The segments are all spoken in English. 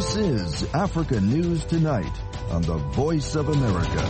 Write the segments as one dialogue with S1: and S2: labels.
S1: This is Africa News Tonight on the Voice of America.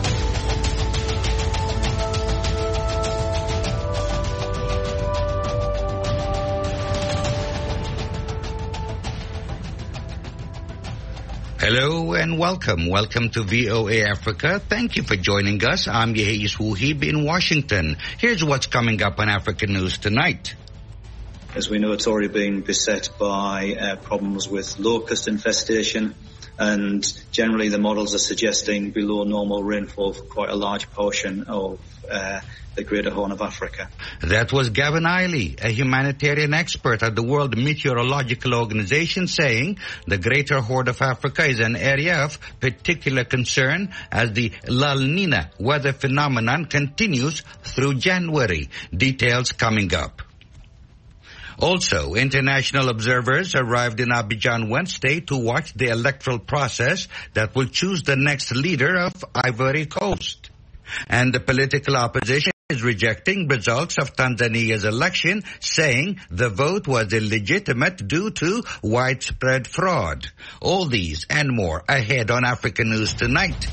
S2: Hello and welcome. Welcome to VOA Africa. Thank you for joining us. I'm Yehis Wuhib in Washington. Here's what's coming up on Africa News Tonight.
S3: As we know, it's already been beset by problems with locust infestation, and generally the models are suggesting below normal rainfall for quite a large portion of the Greater Horn of Africa.
S2: That was Gavin Eiley, a humanitarian expert at the World Meteorological Organization, saying the Greater Horn of Africa is an area of particular concern as the La Nina weather phenomenon continues through January. Details coming up. Also, international observers arrived in Abidjan Wednesday to watch the electoral process that will choose the next leader of Ivory Coast. And the political opposition is rejecting results of Tanzania's election, saying the vote was illegitimate due to widespread fraud. All these and more ahead on African News Tonight.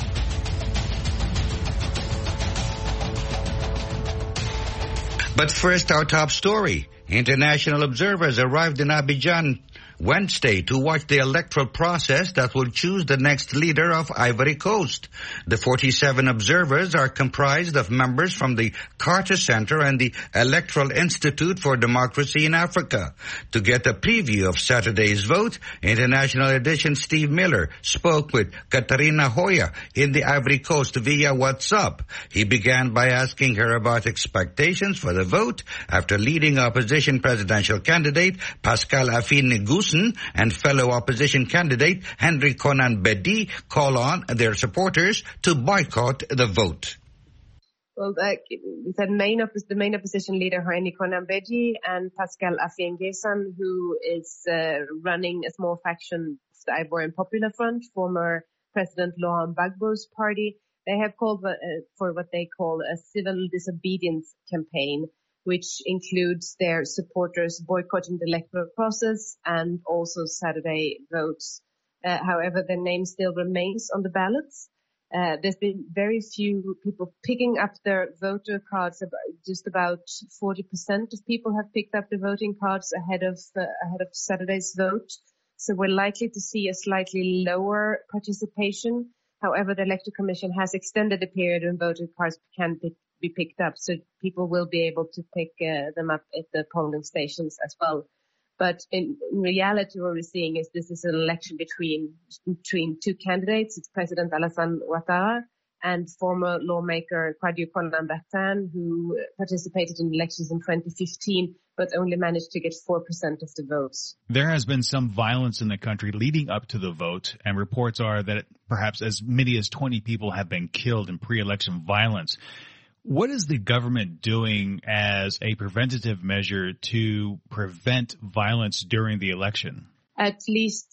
S2: But first, our top story. International observers arrived in Abidjan Wednesday to watch the electoral process that will choose the next leader of Ivory Coast. The 47 observers are comprised of members from the Carter Center and the Electoral Institute for Democracy in Africa. To get a preview of Saturday's vote, International Edition Steve Miller spoke with Katarina Hoya in the Ivory Coast via WhatsApp. He began by asking her about expectations for the vote after leading opposition presidential candidate Pascal Affi-N'Guessan and fellow opposition candidate Henry Konan Bedie call on their supporters to boycott the vote.
S4: Well, the main opposition leader, Henry Konan Bedie, and Pascal Affi-N'Guessan, who is running a small faction, the Ivorian Popular Front, former President Laurent Gbagbo's party, they have called for what they call a civil disobedience campaign, which includes their supporters boycotting the electoral process and also Saturday votes. However, their name still remains on the ballots. There's been very few people picking up their voter cards. Just about 40% of people have picked up the voting cards ahead of Saturday's vote. So we're likely to see a slightly lower participation. However, the Electoral Commission has extended the period when voting cards can be picked up, so people will be able to pick them up at the polling stations as well. But in reality, what we're seeing is this is an election between two candidates. It's President Alassane Ouattara and former lawmaker Kwadwo Konan-Bertin, who participated in elections in 2015, but only managed to get 4% of the votes.
S5: There has been some violence in the country leading up to the vote, and reports are that perhaps as many as 20 people have been killed in pre-election violence. What is the government doing as a preventative measure to prevent violence during the election?
S4: At least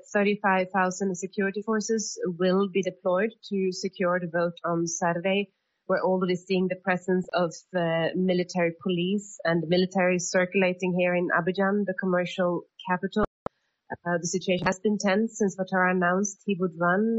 S4: 35,000 security forces will be deployed to secure the vote on Saturday. We're already seeing the presence of military police and military circulating here in Abidjan, the commercial capital. The situation has been tense since Ouattara announced he would run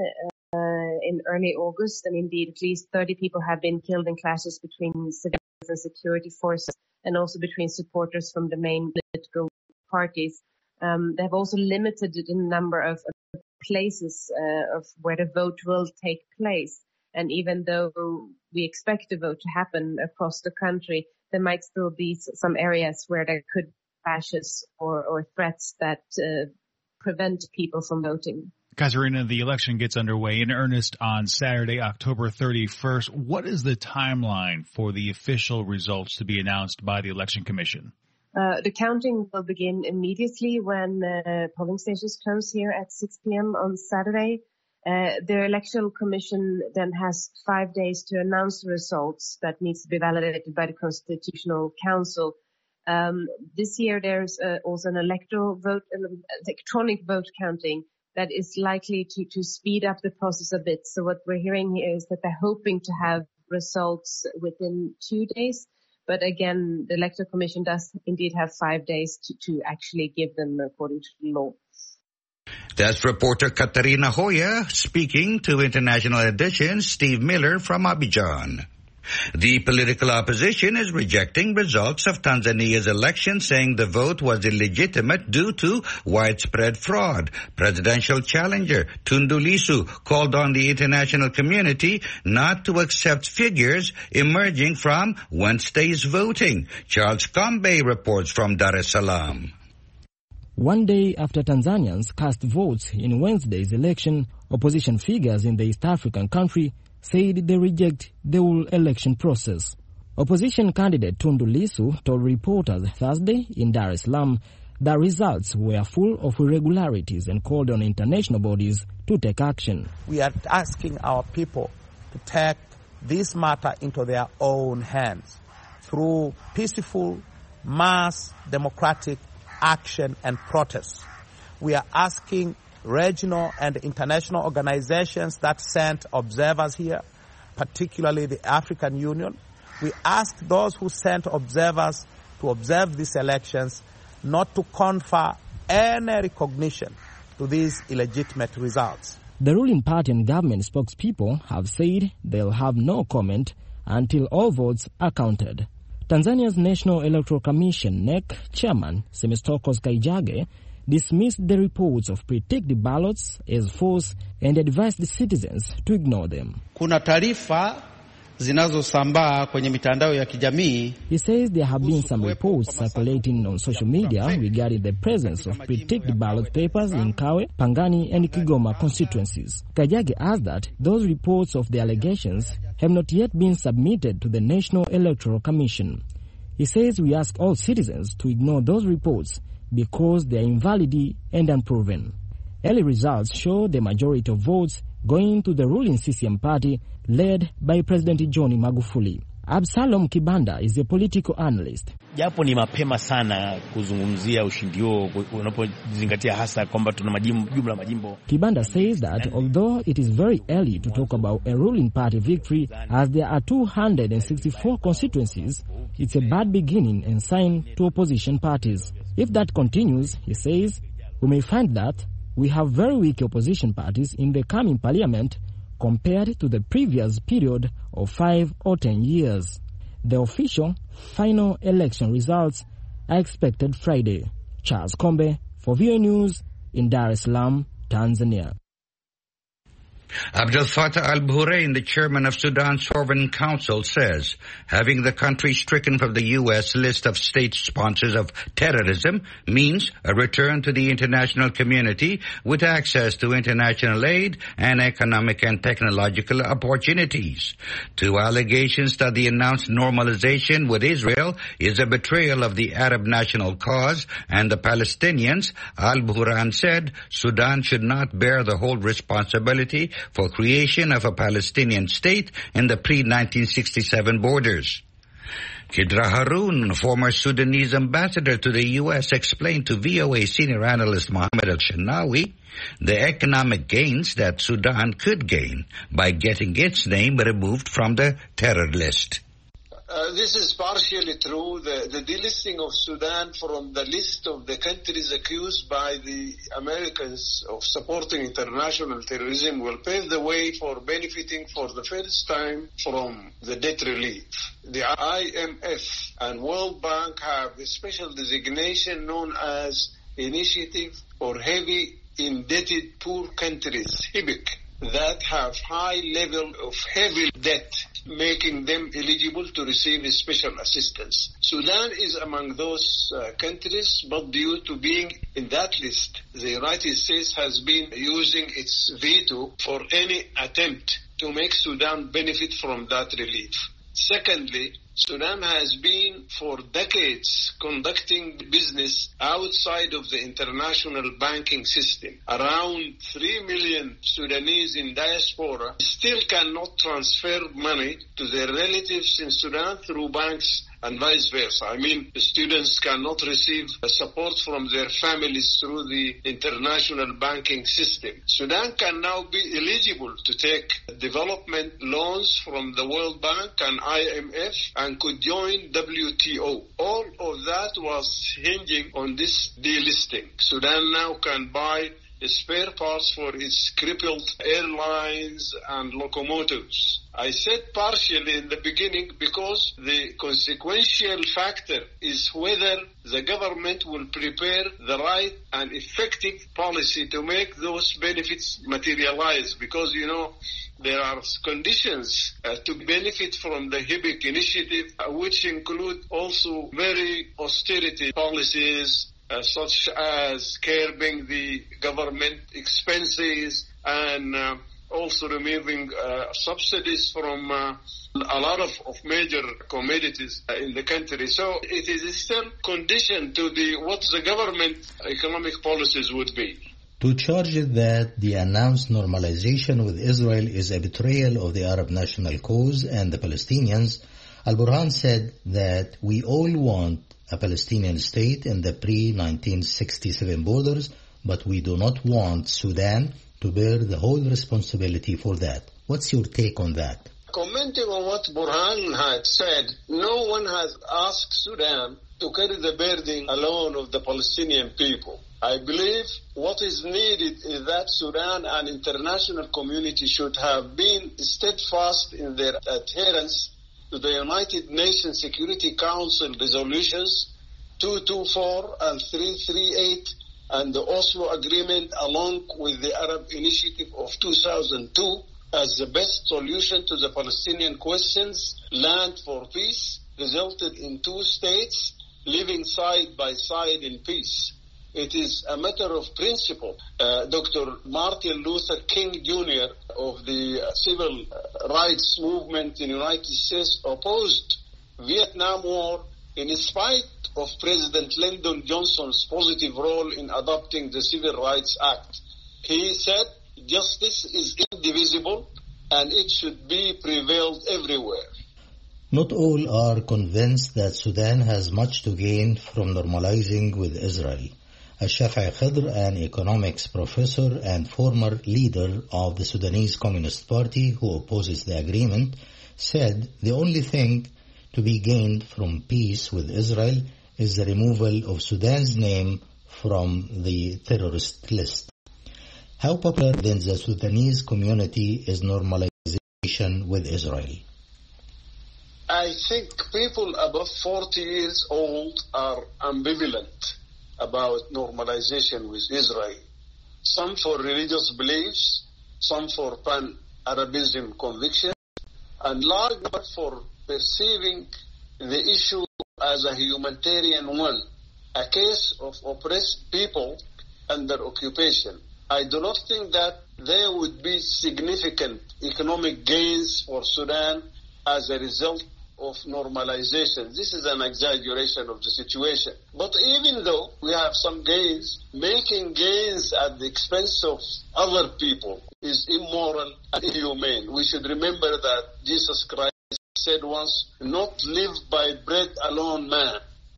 S4: in early August, and indeed at least 30 people have been killed in clashes between civilians and security forces, and also between supporters from the main political parties. They have also limited the number of places of where the vote will take place. And even though we expect the vote to happen across the country, there might still be some areas where there could be clashes or threats that prevent people from voting.
S5: Katarina, the election gets underway in earnest on Saturday, October 31st. What is the timeline for the official results to be announced by the Election Commission?
S4: The counting will begin immediately when polling stations close here at 6 p.m. on Saturday. The Electoral Commission then has 5 days to announce the results that needs to be validated by the Constitutional Council. This year there's also an electronic vote counting that is likely to speed up the process a bit. So what we're hearing here is that they're hoping to have results within 2 days. But again, the Electoral Commission does indeed have 5 days to actually give them according to the law.
S2: That's reporter Katarina Hoya speaking to International Edition's Steve Miller from Abidjan. The political opposition is rejecting results of Tanzania's election, saying the vote was illegitimate due to widespread fraud. Presidential challenger Tundu Lissu called on the international community not to accept figures emerging from Wednesday's voting. Charles Kambe reports from Dar es Salaam.
S6: One day after Tanzanians cast votes in Wednesday's election, opposition figures in the East African country said they reject the whole election process. Opposition candidate Tundu Lissu told reporters Thursday in Dar es Salaam that results were full of irregularities and called on international bodies to take action.
S7: We are asking our people to take this matter into their own hands through peaceful, mass, democratic action and protest. We are asking regional and international organizations that sent observers here, particularly the African Union. We ask those who sent observers to observe these elections not to confer any recognition to these illegitimate results.
S6: The ruling party and government spokespeople have said they'll have no comment until all votes are counted. Tanzania's National Electoral Commission, NEC, chairman Semestocos Kaijage dismissed the reports of pre-ticked ballots as false and advised the citizens to ignore them.
S8: Kuna taarifa zinazosambaa kwenye mitandao ya kijamii.
S6: He says there have been some reports circulating on social media regarding the presence of pre-ticked ballot papers in Kawe, Pangani and Kigoma constituencies. Kaijage adds that those reports of the allegations have not yet been submitted to the National Electoral Commission. He says we ask all citizens to ignore those reports because they are invalid and unproven. Early results show the majority of votes going to the ruling CCM party led by President John Magufuli. Absalom Kibanda is a political analyst.
S9: Japo ni mapema sana kuzungumzia ushindi huo unapozingatia hasa kwamba tuna jumla majimbo.
S6: Kibanda says that although it is very early to talk about a ruling party victory as there are 264 constituencies, it's a bad beginning and sign to opposition parties. If that continues, he says, we may find that we have very weak opposition parties in the coming parliament compared to the previous period of 5 or 10 years. The official final election results are expected Friday. Charles Kombe for VOA News in Dar es Salaam, Tanzania.
S2: Abdel Fattah al-Burhain, the chairman of Sudan's Sovereign Council, says having the country stricken from the U.S. list of state sponsors of terrorism means a return to the international community with access to international aid and economic and technological opportunities. To allegations that the announced normalization with Israel is a betrayal of the Arab national cause and the Palestinians, al-Burhain said Sudan should not bear the whole responsibility for creation of a Palestinian state in the pre-1967 borders. Kidra Haroun, former Sudanese ambassador to the U.S., explained to VOA senior analyst Mohammed Al-Shanawi the economic gains that Sudan could gain by getting its name removed from the terror list.
S10: This is partially true. The delisting of Sudan from the list of the countries accused by the Americans of supporting international terrorism will pave the way for benefiting for the first time from the debt relief. The IMF and World Bank have a special designation known as Initiative for Heavy Indebted Poor Countries, HIBIC, that have high level of heavy debt, making them eligible to receive special assistance. Sudan is among those countries, but due to being in that list, the United States has been using its veto for any attempt to make Sudan benefit from that relief. Secondly, Sudan has been for decades conducting business outside of the international banking system. Around 3 million Sudanese in diaspora still cannot transfer money to their relatives in Sudan through banks and vice versa. I mean, the students cannot receive support from their families through the international banking system. Sudan can now be eligible to take development loans from the World Bank and IMF and could join WTO. All of that was hinging on this delisting. Sudan now can buy spare parts for its crippled airlines and locomotives. I said partially in the beginning because the consequential factor is whether the government will prepare the right and effective policy to make those benefits materialize, because, there are conditions to benefit from the HIBIC initiative, which include also very austerity policies, such as curbing the government expenses and also removing subsidies from a lot of major commodities in the country. So it is still conditioned to what the government economic policies would be.
S11: To charge that the announced normalization with Israel is a betrayal of the Arab national cause and the Palestinians, Al-Burhan said that we all want a Palestinian state in the pre-1967 borders, but we do not want Sudan to bear the whole responsibility for that. What's your take on that?
S10: Commenting on what Burhan had said, no one has asked Sudan to carry the burden alone of the Palestinian people. I believe what is needed is that Sudan and international community should have been steadfast in their adherence to the United Nations Security Council resolutions 224 and 338 and the Oslo Agreement, along with the Arab Initiative of 2002 as the best solution to the Palestinian questions. Land for peace resulted in two states living side by side in peace. It is a matter of principle. Dr. Martin Luther King Jr. of the civil rights movement in the United States opposed Vietnam War in spite of President Lyndon Johnson's positive role in adopting the Civil Rights Act. He said justice is indivisible and it should be prevailed everywhere.
S11: Not all are convinced that Sudan has much to gain from normalizing with Israel. Al-Shafi'i Khidr, an economics professor and former leader of the Sudanese Communist Party who opposes the agreement, said the only thing to be gained from peace with Israel is the removal of Sudan's name from the terrorist list. How popular within the Sudanese community is normalization with Israel?
S10: I think people above 40 years old are ambivalent about normalization with Israel. Some for religious beliefs, some for pan-Arabism conviction, and large number for perceiving the issue as a humanitarian one, a case of oppressed people under occupation. I do not think that there would be significant economic gains for Sudan as a result of normalization. This is an exaggeration of the situation. But even though we have some gains, making gains at the expense of other people is immoral and inhumane. We should remember that Jesus Christ said once, "Not live by bread alone, man."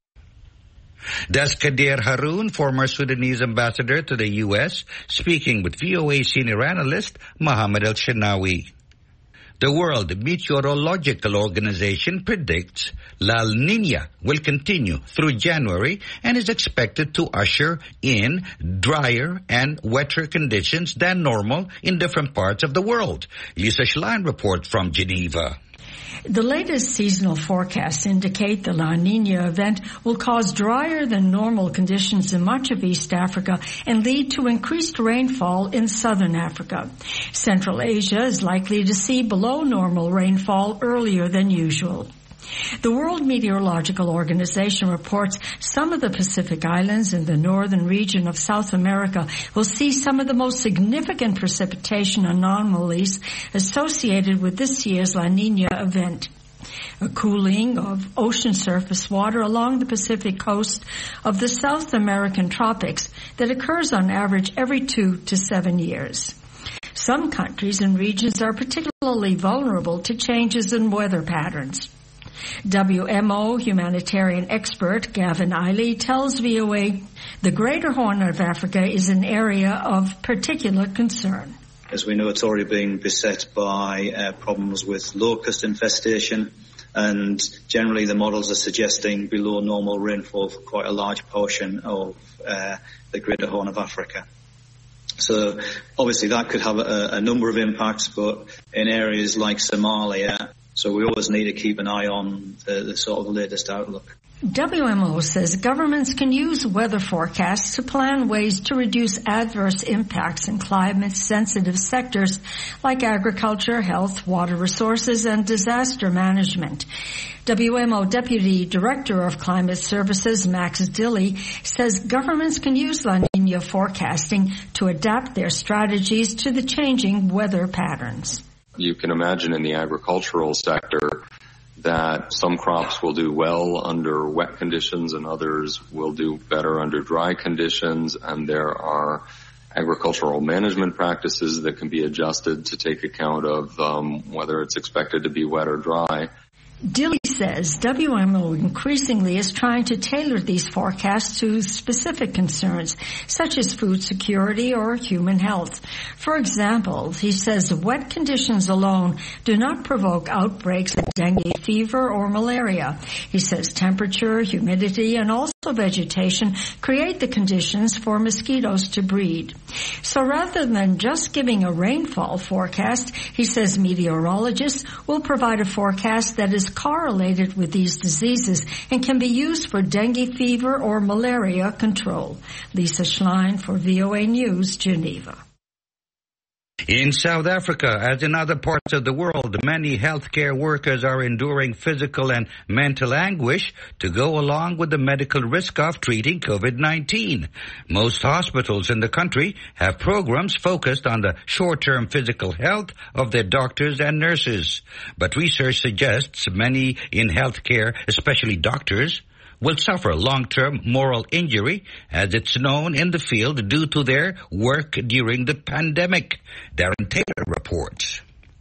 S2: That's Kadir Haroon, former Sudanese ambassador to the U.S., speaking with VOA senior analyst Mohammed El-Shinawi. The World Meteorological Organization predicts La Niña will continue through January and is expected to usher in drier and wetter conditions than normal in different parts of the world. Lisa Schlein reports from Geneva.
S12: The latest seasonal forecasts indicate the La Niña event will cause drier than normal conditions in much of East Africa and lead to increased rainfall in southern Africa. Central Asia is likely to see below normal rainfall earlier than usual. The World Meteorological Organization reports some of the Pacific Islands in the northern region of South America will see some of the most significant precipitation anomalies associated with this year's La Niña event. A cooling of ocean surface water along the Pacific coast of the South American tropics that occurs on average every 2 to 7 years. Some countries and regions are particularly vulnerable to changes in weather patterns. WMO humanitarian expert Gavin Eiley tells VOA the Greater Horn of Africa is an area of particular concern.
S3: As we know, it's already being beset by problems with locust infestation, and generally the models are suggesting below normal rainfall for quite a large portion of the Greater Horn of Africa. So obviously that could have a number of impacts, but in areas like Somalia, so we always need to keep an eye on the sort of latest outlook.
S12: WMO says governments can use weather forecasts to plan ways to reduce adverse impacts in climate-sensitive sectors like agriculture, health, water resources, and disaster management. WMO Deputy Director of Climate Services, Max Dilley, says governments can use La Nina forecasting to adapt their strategies to the changing weather patterns.
S13: You can imagine in the agricultural sector that some crops will do well under wet conditions and others will do better under dry conditions, and there are agricultural management practices that can be adjusted to take account of whether it's expected to be wet or dry.
S12: Dilley says WMO increasingly is trying to tailor these forecasts to specific concerns, such as food security or human health. For example, he says wet conditions alone do not provoke outbreaks of dengue fever or malaria. He says temperature, humidity, and also vegetation create the conditions for mosquitoes to breed. So rather than just giving a rainfall forecast, he says meteorologists will provide a forecast that is correlated with these diseases and can be used for dengue fever or malaria control. Lisa Schlein for VOA News, Geneva.
S2: In South Africa, as in other parts of the world, many healthcare workers are enduring physical and mental anguish to go along with the medical risk of treating COVID-19. Most hospitals in the country have programs focused on the short-term physical health of their doctors and nurses. But research suggests many in healthcare, especially doctors, will suffer long-term moral injury, as it's known in the field, due to their work during the pandemic. Darren Taylor reports.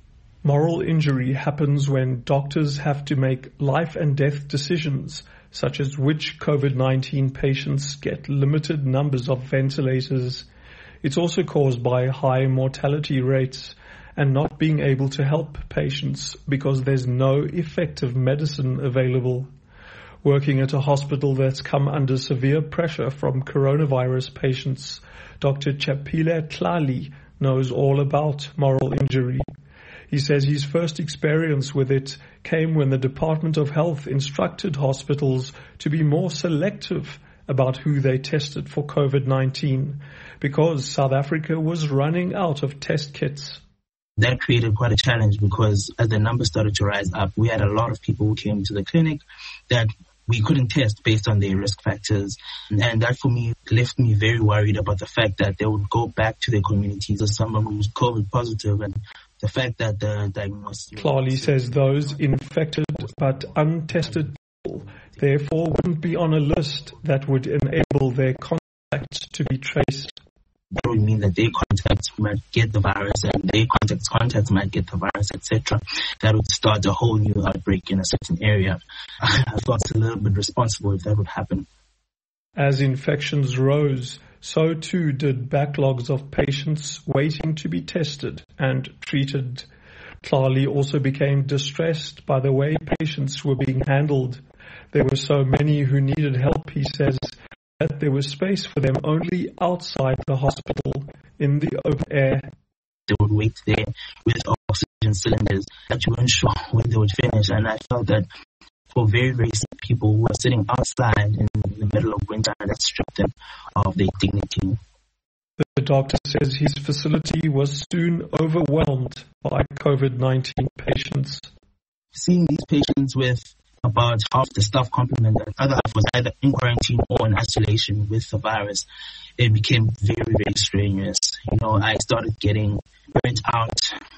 S14: Moral injury happens when doctors have to make life and death decisions, such as which COVID-19 patients get limited numbers of ventilators. It's also caused by high mortality rates and not being able to help patients because there's no effective medicine available. Working at a hospital that's come under severe pressure from coronavirus patients, Dr. Chapile Tlali knows all about moral injury. He says his first experience with it came when the Department of Health instructed hospitals to be more selective about who they tested for COVID-19 because South Africa was running out of test kits.
S15: That created quite a challenge because as the numbers started to rise up, we had a lot of people who came to the clinic that we couldn't test based on their risk factors. And that for me left me very worried about the fact that they would go back to their communities as someone who was COVID positive, and the fact that the diagnosis...
S14: Tlali says those infected but untested people therefore wouldn't be on a list that would enable their contacts to be traced.
S15: That would mean that their contacts might get the virus and their contacts might get the virus, etc. That would start a whole new outbreak in a certain area. I thought it's a little bit responsible if that would happen.
S14: As infections rose, so too did backlogs of patients waiting to be tested and treated. Tlali also became distressed by the way patients were being handled. There were so many who needed help, he says, that there was space for them only outside the hospital in the open air.
S15: They would wait there with oxygen cylinders that you weren't sure when they would finish. And I felt that for very, very sick people who are sitting outside in the middle of winter, that stripped them of their dignity.
S14: The doctor says his facility was soon overwhelmed by COVID-19 patients.
S15: Seeing these patients with about half the staff complement, the other half was either in quarantine or in isolation with the virus, it became very, very strenuous. You know, I started getting burnt out,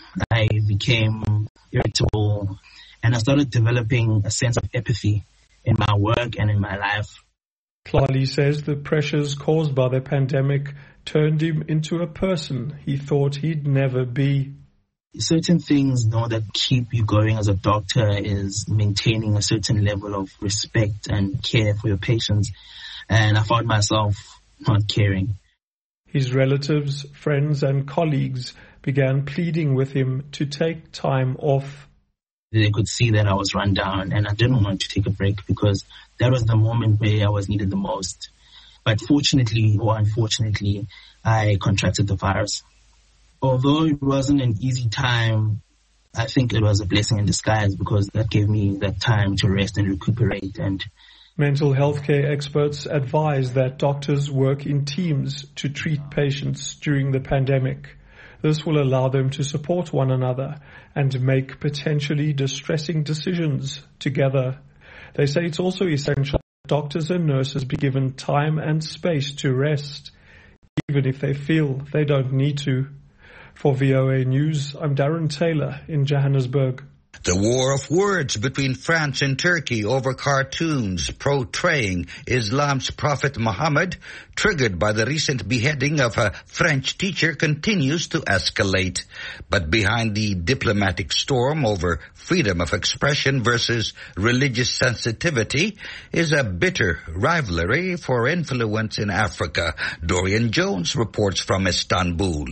S15: I became irritable, and I started developing a sense of apathy in my work and in my life.
S14: Tlali says the pressures caused by the pandemic turned him into a person he thought he'd never be.
S15: Certain things, that keep you going as a doctor is maintaining a certain level of respect and care for your patients. And I found myself not caring.
S14: His relatives, friends and colleagues began pleading with him to take time off.
S15: They could see that I was run down and I didn't want to take a break because that was the moment where I was needed the most. But fortunately or unfortunately, I contracted the virus. Although it wasn't an easy time, I think it was a blessing in disguise because that gave me that time to rest and recuperate. And
S14: mental health care experts advise that doctors work in teams to treat patients during the pandemic. This will allow them to support one another and make potentially distressing decisions together. They say it's also essential that doctors and nurses be given time and space to rest, even if they feel they don't need to. For VOA News, I'm Darren Taylor in Johannesburg.
S2: The war of words between France and Turkey over cartoons portraying Islam's Prophet Muhammad, triggered by the recent beheading of a French teacher, continues to escalate. But behind the diplomatic storm over freedom of expression versus religious sensitivity is a bitter rivalry for influence in Africa. Dorian Jones reports from Istanbul.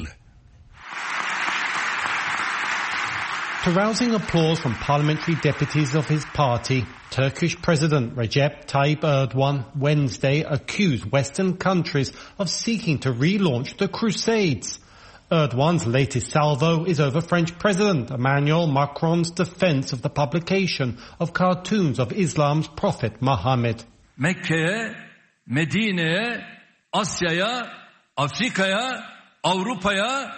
S16: To rousing applause from parliamentary deputies of his party, Turkish President Recep Tayyip Erdogan Wednesday accused Western countries of seeking to relaunch the Crusades. Erdogan's latest salvo is over French President Emmanuel Macron's defense of the publication of cartoons of Islam's Prophet Muhammad.
S17: Mekke'ye, Medine'ye, Asya'ya, Afrika'ya, Avrupa'ya,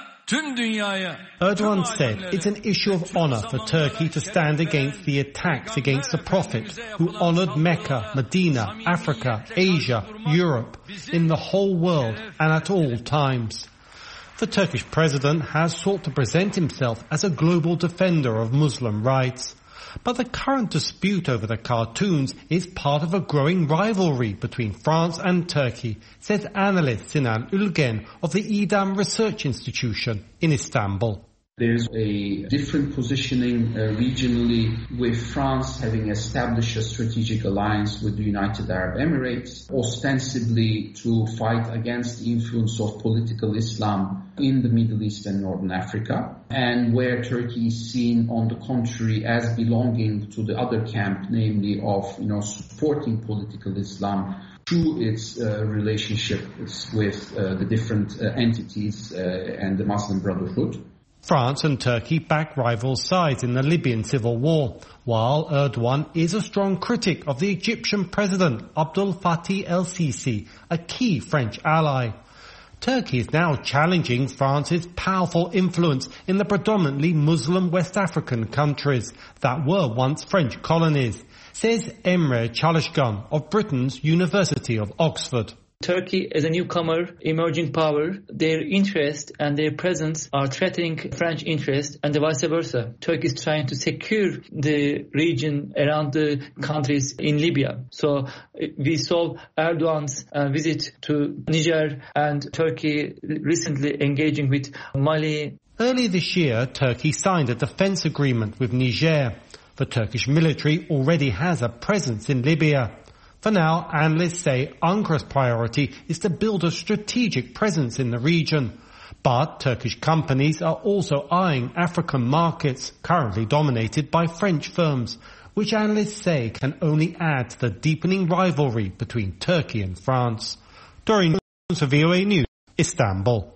S16: Erdogan said it's an issue of honor for Turkey to stand against the attacks against the Prophet, who honored Mecca, Medina, Africa, Asia, Europe, in the whole world and at all times. The Turkish president has sought to present himself as a global defender of Muslim rights. But the current dispute over the cartoons is part of a growing rivalry between France and Turkey, says analyst Sinan Ülgen of the İDAM Research Institution in Istanbul.
S18: There's a different positioning regionally, with France having established a strategic alliance with the United Arab Emirates, ostensibly to fight against the influence of political Islam in the Middle East and Northern Africa, and where Turkey is seen, on the contrary, as belonging to the other camp, namely of supporting political Islam through its relationships with the different entities and the Muslim Brotherhood.
S16: France and Turkey back rival sides in the Libyan civil war, while Erdogan is a strong critic of the Egyptian president Abdel Fattah el-Sisi, a key French ally. Turkey is now challenging France's powerful influence in the predominantly Muslim West African countries that were once French colonies, says Emre Çalışkan of Britain's University of Oxford.
S19: Turkey, as a newcomer, emerging power, their interest and their presence are threatening French interest and vice versa. Turkey is trying to secure the region around the countries in Libya. So we saw Erdogan's visit to Niger and Turkey recently engaging with Mali.
S16: Early this year, Turkey signed a defense agreement with Niger. The Turkish military already has a presence in Libya. For now, analysts say Ankara's priority is to build a strategic presence in the region. But Turkish companies are also eyeing African markets, currently dominated by French firms, which analysts say can only add to the deepening rivalry between Turkey and France. Dorian Jones for VOA News, Istanbul.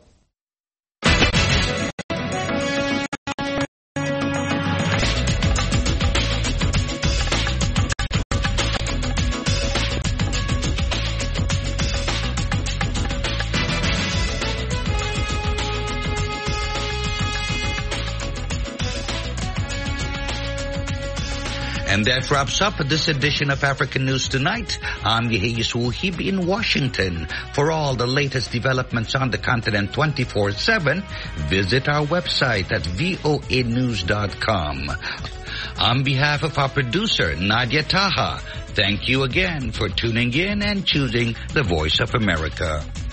S2: And that wraps up this edition of African News Tonight. I'm Yehia Suhib in Washington. For all the latest developments on the continent 24/7, visit our website at voanews.com. On behalf of our producer, Nadia Taha, thank you again for tuning in and choosing the Voice of America.